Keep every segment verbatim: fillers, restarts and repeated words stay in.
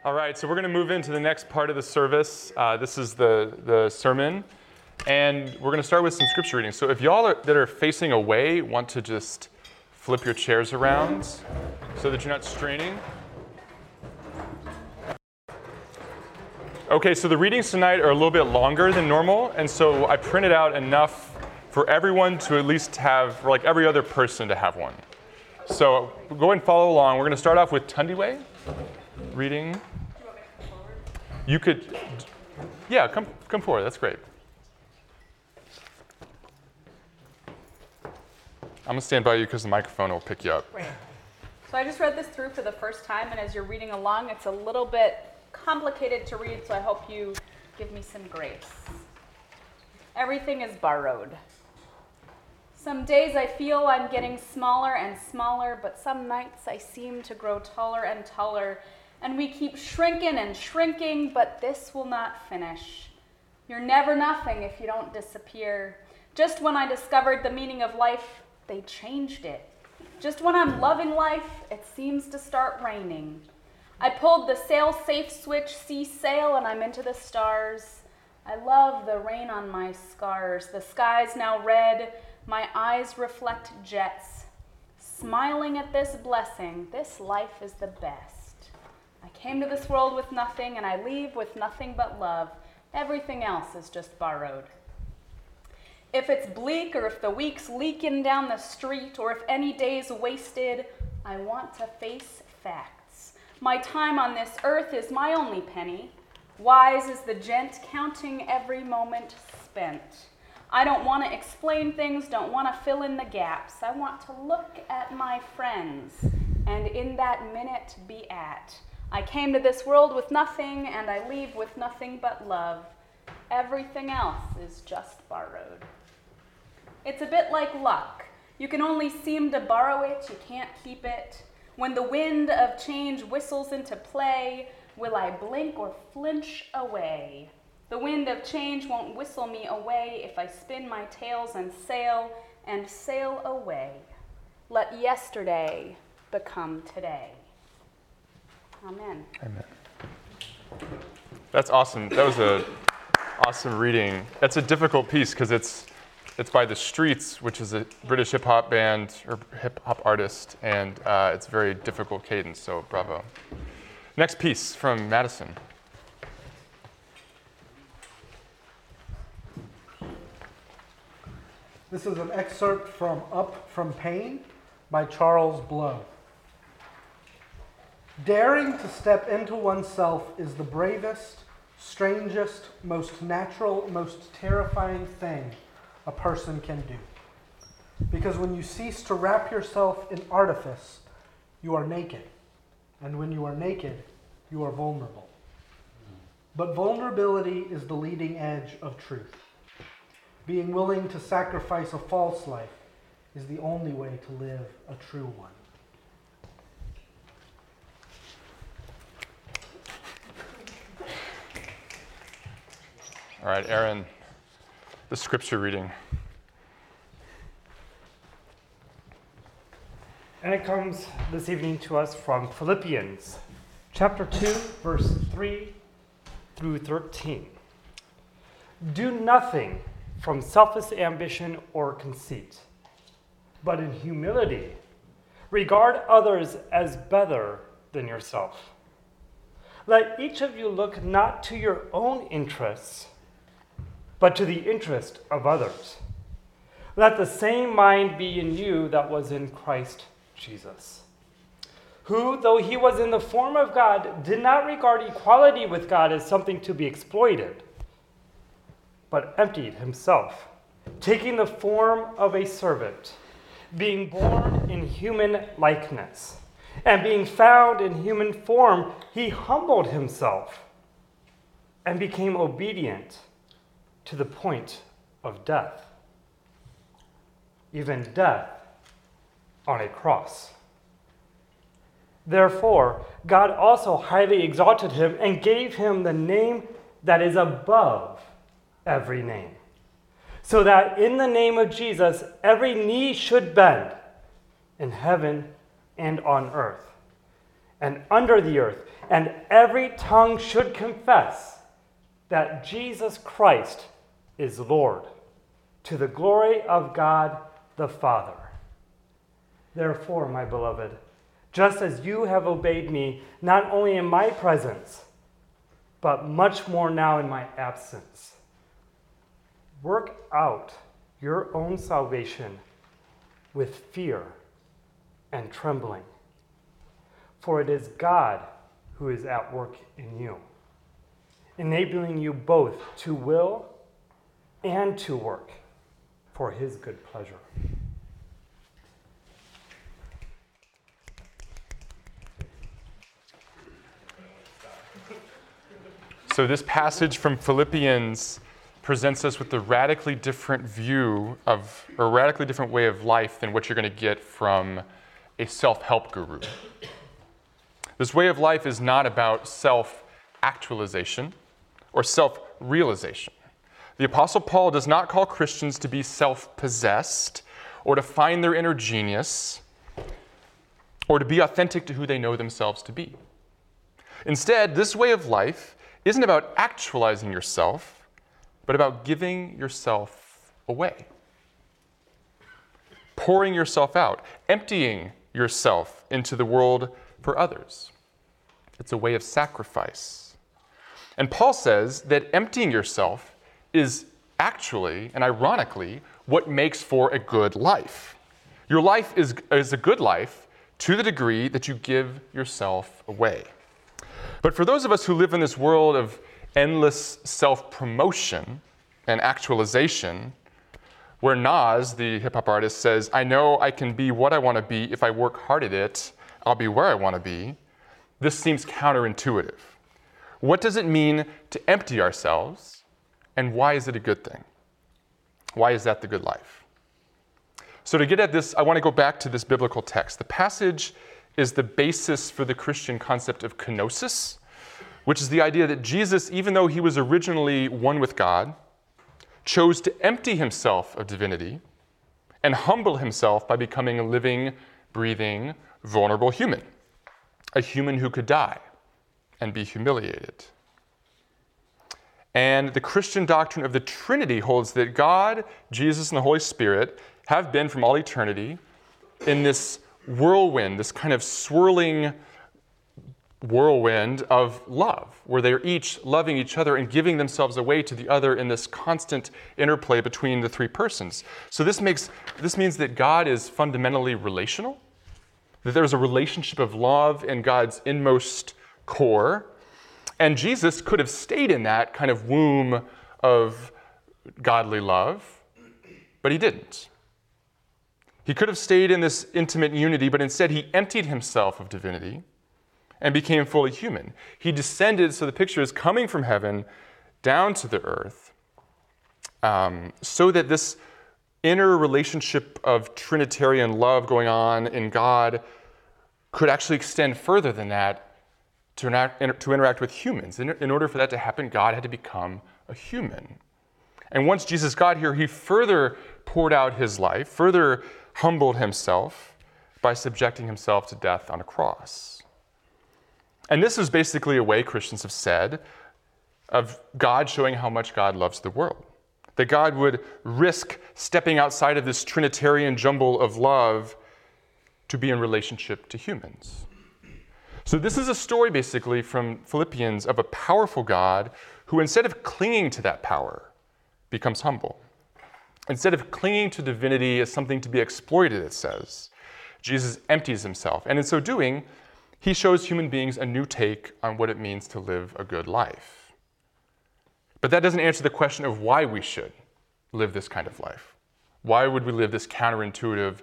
All right, so we're going to move into the next part of the service. Uh, this is the, the sermon, and we're going to start with some scripture reading. So if y'all are, that are facing away want to just flip your chairs around so that you're not straining. Okay, so the readings tonight are a little bit longer than normal, and so I printed out enough for everyone to at least have, for like every other person to have one. So go ahead and follow along. We're going to start off with Tundiwe reading. You could, yeah, come come forward. That's great. I'm going to stand by you because the microphone will pick you up. Great. So I just read this through for the first time, and as you're reading along, it's a little bit complicated to read, so I hope you give me some grace. Everything is borrowed. Some days I feel I'm getting smaller and smaller, but some nights I seem to grow taller and taller, and we keep shrinking and shrinking, but this will not finish. You're never nothing if you don't disappear. Just when I discovered the meaning of life, they changed it. Just when I'm loving life, it seems to start raining. I pulled the sail-safe switch, see sail, and I'm into the stars. I love the rain on my scars. The sky's now red. My eyes reflect jets. Smiling at this blessing, this life is the best. I came to this world with nothing, and I leave with nothing but love. Everything else is just borrowed. If it's bleak, or if the week's leaking down the street, or if any day's wasted, I want to face facts. My time on this earth is my only penny. Wise is the gent counting every moment spent. I don't want to explain things, don't want to fill in the gaps. I want to look at my friends, and in that minute be at. I came to this world with nothing, and I leave with nothing but love. Everything else is just borrowed. It's a bit like luck. You can only seem to borrow it, you can't keep it. When the wind of change whistles into play, will I blink or flinch away? The wind of change won't whistle me away if I spin my tails and sail and sail away. Let yesterday become today. Amen. Amen. That's awesome. That was a awesome reading. That's a difficult piece because it's it's by The Streets, which is a British hip hop band or hip hop artist, and uh, it's very difficult cadence. So bravo. Next piece from Madison. This is an excerpt from Up From Pain by Charles Blow. Daring to step into oneself is the bravest, strangest, most natural, most terrifying thing a person can do. Because when you cease to wrap yourself in artifice, you are naked. And when you are naked, you are vulnerable. But vulnerability is the leading edge of truth. Being willing to sacrifice a false life is the only way to live a true one. All right, Aaron, the scripture reading. And it comes this evening to us from Philippians chapter two, verse three through thirteen. Do nothing from selfish ambition or conceit, but in humility regard others as better than yourself. Let each of you look not to your own interests, but to the interest of others. Let the same mind be in you that was in Christ Jesus, who, though he was in the form of God, did not regard equality with God as something to be exploited, but emptied himself, taking the form of a servant, being born in human likeness, and being found in human form, he humbled himself and became obedient to the point of death, even death on a cross. Therefore, God also highly exalted him and gave him the name that is above every name, so that in the name of Jesus, every knee should bend in heaven and on earth and under the earth, and every tongue should confess that Jesus Christ is Lord, to the glory of God the Father. Therefore, my beloved, just as you have obeyed me, not only in my presence, but much more now in my absence, work out your own salvation with fear and trembling. For it is God who is at work in you, enabling you both to will and to work for his good pleasure. So this passage from Philippians presents us with a radically different view of, or a radically different way of life than what you're going to get from a self-help guru. This way of life is not about self-actualization or self-realization. The Apostle Paul does not call Christians to be self-possessed or to find their inner genius or to be authentic to who they know themselves to be. Instead, this way of life isn't about actualizing yourself, but about giving yourself away. Pouring yourself out, emptying yourself into the world for others. It's a way of sacrifice. And Paul says that emptying yourself is actually, and ironically, what makes for a good life. Your life is, is a good life to the degree that you give yourself away. But for those of us who live in this world of endless self-promotion and actualization, where Nas, the hip-hop artist, says, I know I can be what I want to be. If I work hard at it, I'll be where I want to be. This seems counterintuitive. What does it mean to empty ourselves, and why is it a good thing? Why is that the good life? So to get at this, I want to go back to this biblical text. The passage is the basis for the Christian concept of kenosis, which is the idea that Jesus, even though he was originally one with God, chose to empty himself of divinity and humble himself by becoming a living, breathing, vulnerable human, a human who could die and be humiliated. And the Christian doctrine of the Trinity holds that God, Jesus, and the Holy Spirit have been from all eternity in this whirlwind, this kind of swirling whirlwind of love, where they're each loving each other and giving themselves away to the other in this constant interplay between the three persons. So this makes this means that God is fundamentally relational, that there's a relationship of love in God's inmost core, and Jesus could have stayed in that kind of womb of godly love, but he didn't. He could have stayed in this intimate unity, but instead he emptied himself of divinity and became fully human. He descended, so the picture is coming from heaven down to the earth, um, so that this inner relationship of Trinitarian love going on in God could actually extend further than that to interact, to interact with humans. In, in order for that to happen, God had to become a human. And once Jesus got here, he further poured out his life, further humbled himself by subjecting himself to death on a cross. And this is basically a way Christians have said of God showing how much God loves the world. That God would risk stepping outside of this Trinitarian jumble of love to be in relationship to humans. So this is a story basically from Philippians of a powerful God who, instead of clinging to that power, becomes humble. Instead of clinging to divinity as something to be exploited, it says, Jesus empties himself. And in so doing, he shows human beings a new take on what it means to live a good life. But that doesn't answer the question of why we should live this kind of life. Why would we live this counterintuitive,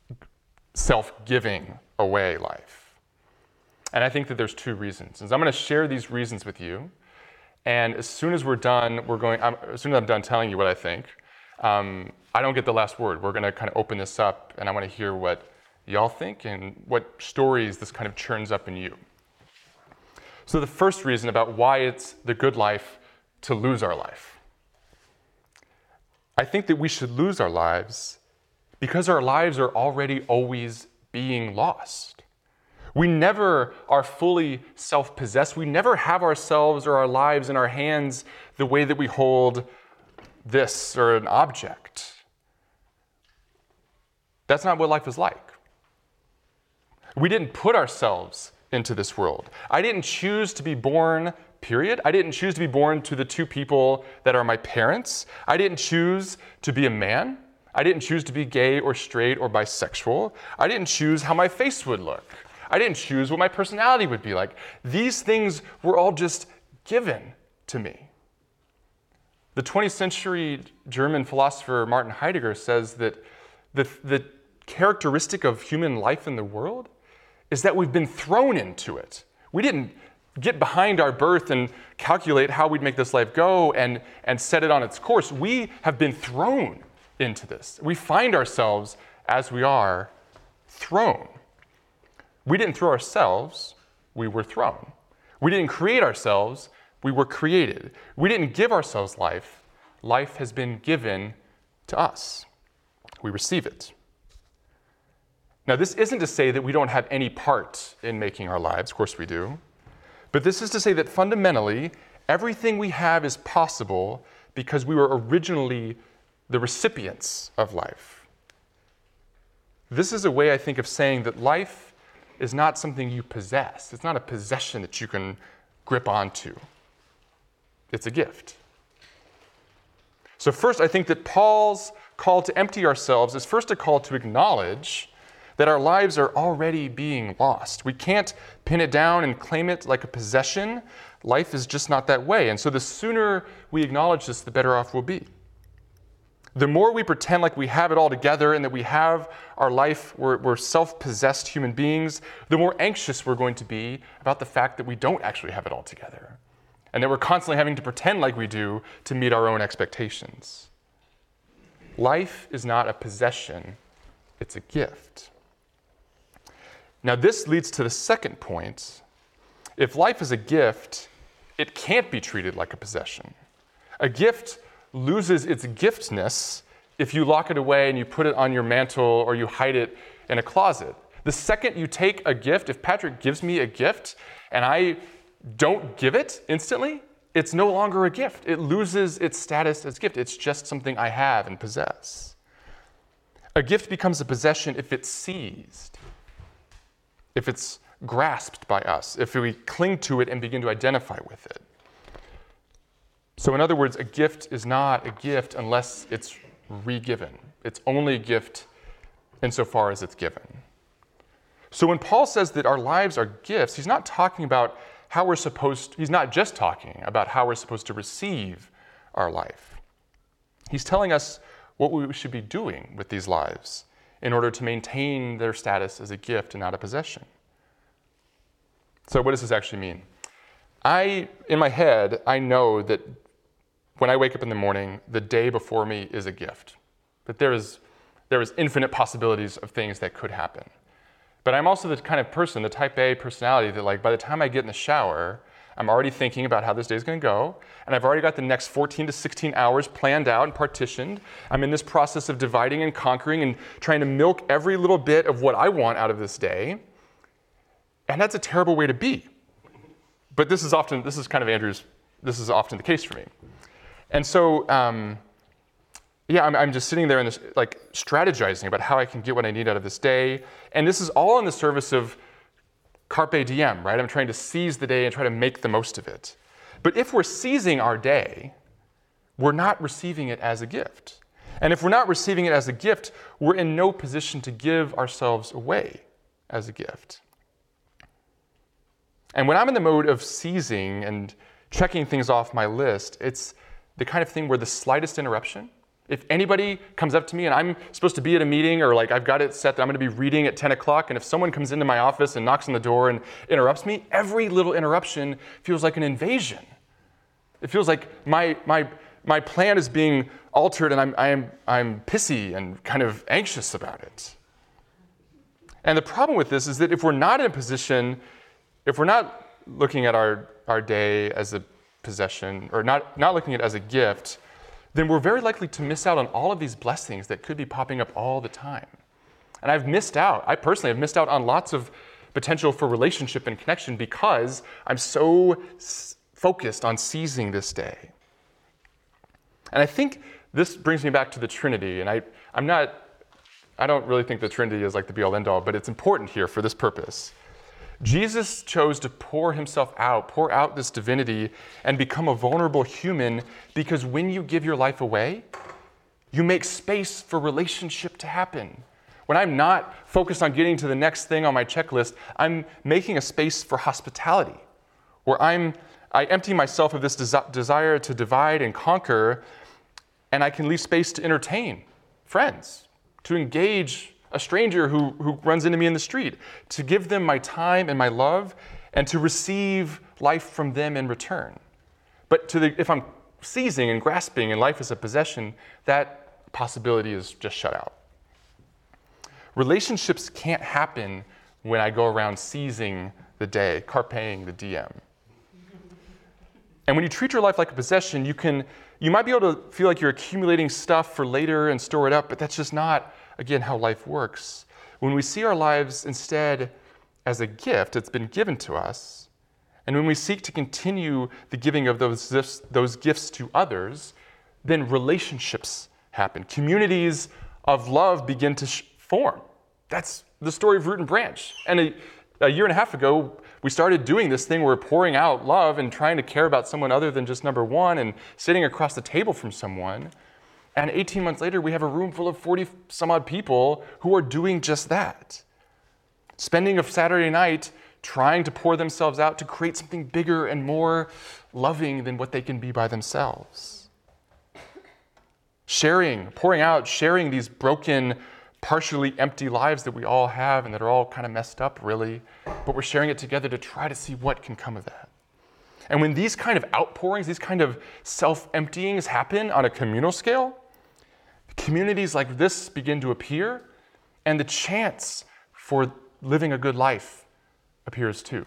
self-giving away life? And I think that there's two reasons. And so I'm going to share these reasons with you. And as soon as we're done, we're going, I'm, as soon as I'm done telling you what I think, um, I don't get the last word. We're going to kind of open this up, and I want to hear what y'all think and what stories this kind of churns up in you. So the first reason about why it's the good life to lose our life. I think that we should lose our lives because our lives are already always being lost. We never are fully self-possessed. We never have ourselves or our lives in our hands the way that we hold this or an object. That's not what life is like. We didn't put ourselves into this world. I didn't choose to be born, period. I didn't choose to be born to the two people that are my parents. I didn't choose to be a man. I didn't choose to be gay or straight or bisexual. I didn't choose how my face would look. I didn't choose what my personality would be like. These things were all just given to me. The twentieth century German philosopher Martin Heidegger says that the, the characteristic of human life in the world is that we've been thrown into it. We didn't get behind our birth and calculate how we'd make this life go and, and set it on its course. We have been thrown into this. We find ourselves, as we are, thrown. We didn't throw ourselves, we were thrown. We didn't create ourselves, we were created. We didn't give ourselves life, life has been given to us. We receive it. Now, this isn't to say that we don't have any part in making our lives, of course we do, but this is to say that fundamentally, everything we have is possible because we were originally the recipients of life. This is a way, I think, of saying that life is not something you possess. It's not a possession that you can grip onto. It's a gift. So first, I think that Paul's call to empty ourselves is first a call to acknowledge that our lives are already being lost. We can't pin it down and claim it like a possession. Life is just not that way. And so the sooner we acknowledge this, the better off we'll be. The more we pretend like we have it all together and that we have our life, we're, we're self-possessed human beings, the more anxious we're going to be about the fact that we don't actually have it all together and that we're constantly having to pretend like we do to meet our own expectations. Life is not a possession, it's a gift. Now, this leads to the second point. If life is a gift, it can't be treated like a possession. A gift loses its giftness if you lock it away and you put it on your mantle or you hide it in a closet. The second you take a gift, if Patrick gives me a gift and I don't give it instantly, it's no longer a gift. It loses its status as gift. It's just something I have and possess. A gift becomes a possession if it's seized, if it's grasped by us, if we cling to it and begin to identify with it. So in other words, a gift is not a gift unless it's re-given. It's only a gift insofar as it's given. So when Paul says that our lives are gifts, he's not talking about how we're supposed, he's not just talking about how we're supposed to receive our life. He's telling us what we should be doing with these lives in order to maintain their status as a gift and not a possession. So what does this actually mean? I, in my head, I know that when I wake up in the morning, the day before me is a gift. That there is, there is infinite possibilities of things that could happen. But I'm also the kind of person, the type A personality, that like by the time I get in the shower, I'm already thinking about how this day is going to go, and I've already got the next fourteen to sixteen hours planned out and partitioned. I'm in this process of dividing and conquering and trying to milk every little bit of what I want out of this day. And that's a terrible way to be. But this is often, this is kind of Andrew's, this is often the case for me. And so, um, yeah, I'm, I'm just sitting there and like strategizing about how I can get what I need out of this day. And this is all in the service of carpe diem, right? I'm trying to seize the day and try to make the most of it. But if we're seizing our day, we're not receiving it as a gift. And if we're not receiving it as a gift, we're in no position to give ourselves away as a gift. And when I'm in the mode of seizing and checking things off my list, it's the kind of thing where the slightest interruption, if anybody comes up to me and I'm supposed to be at a meeting or like I've got it set that I'm going to be reading at ten o'clock, and if someone comes into my office and knocks on the door and interrupts me, every little interruption feels like an invasion. It feels like my my my plan is being altered and I'm I'm I'm pissy and kind of anxious about it. And the problem with this is that if we're not in a position, if we're not looking at our, our day as a possession or not, not looking at it as a gift, then we're very likely to miss out on all of these blessings that could be popping up all the time. And I've missed out. I personally have missed out on lots of potential for relationship and connection because I'm so s- focused on seizing this day. And I think this brings me back to the Trinity. And I, I'm not, I don't really think the Trinity is like the be-all end-all, but it's important here for this purpose. Jesus chose to pour himself out, pour out this divinity, and become a vulnerable human because when you give your life away, you make space for relationship to happen. When I'm not focused on getting to the next thing on my checklist, I'm making a space for hospitality, where I'm, I empty myself of this desi- desire to divide and conquer, and I can leave space to entertain friends, to engage a stranger who, who runs into me in the street, to give them my time and my love, and to receive life from them in return. But to the, if I'm seizing and grasping and life is a possession, that possibility is just shut out. Relationships can't happen when I go around seizing the day, carpeing the D M. And when you treat your life like a possession, you can, you might be able to feel like you're accumulating stuff for later and store it up, but that's just not, again, how life works. When we see our lives instead as a gift that's been given to us, and when we seek to continue the giving of those gifts, those gifts to others, then relationships happen. Communities of love begin to sh- form. That's the story of Root and Branch. And a, a year and a half ago, we started doing this thing where we're pouring out love and trying to care about someone other than just number one and sitting across the table from someone. And eighteen months later, we have a room full of forty some odd people who are doing just that. Spending a Saturday night trying to pour themselves out to create something bigger and more loving than what they can be by themselves. Sharing, pouring out, sharing these broken, partially empty lives that we all have and that are all kind of messed up, really, but we're sharing it together to try to see what can come of that. And when these kind of outpourings, these kind of self-emptyings happen on a communal scale, communities like this begin to appear, and the chance for living a good life appears too.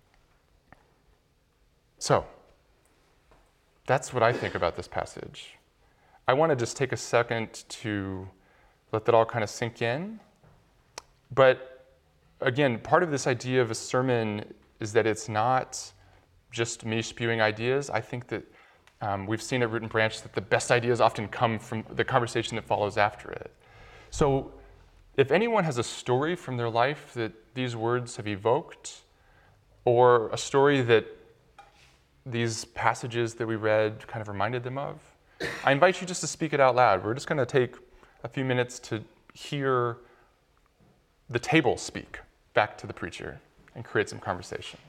So, that's what I think about this passage. I want to just take a second to let that all kind of sink in. But again, part of this idea of a sermon is that it's not just me spewing ideas. I think that um, we've seen at Root and Branch that the best ideas often come from the conversation that follows after it. So if anyone has a story from their life that these words have evoked, or a story that these passages that we read kind of reminded them of, I invite you just to speak it out loud. We're just going to take a few minutes to hear the table speak back to the preacher and create some conversation.